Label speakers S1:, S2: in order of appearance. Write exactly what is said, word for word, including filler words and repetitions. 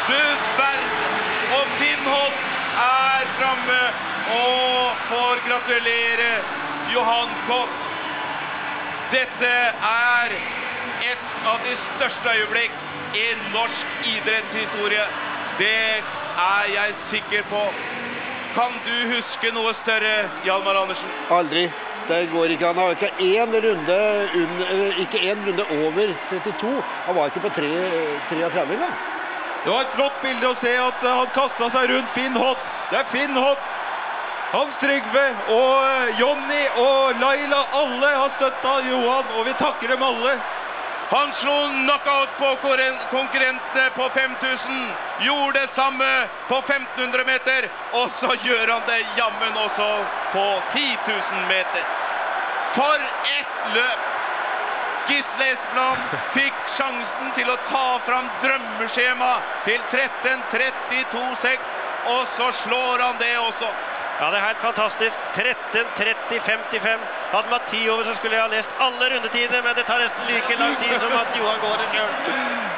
S1: Du verden! Og Finn Holt er framme og får gratulere Johan Kopp. Dette er et av de største øyeblikk i norsk idrettshistorie. Det er jeg sikker på. Kan du huske noe større, Hjalmar Andersen?
S2: Aldri. Det går ikke. Han har ikke en runde, under, ikke en runde over trettito. Han var ikke på treogtretti engang.
S3: Det var et flott bilde å se at han kastet seg rundt Finn Holt. Det er Finn Holt, Hans Trygve og Jonny og Laila. Alle har støttet Johan, og vi takker dem alle.
S1: Han slo knockout på konkurrentene på fem tusen, gjorde det samme på femten hundre meter, og så gjør han det jammen også på ti tusen meter. For et løp! Gisle Espeland fikk sjansen til å ta fram drømmeskjema til tretten trettito seks, og så slår han det også.
S4: Ja, det er helt fantastisk. tretten tretti femtifem. Hadde man ti over så skulle jeg ha lest alle rundetidene, men det tar nesten like lang tid som at Johan går det selv.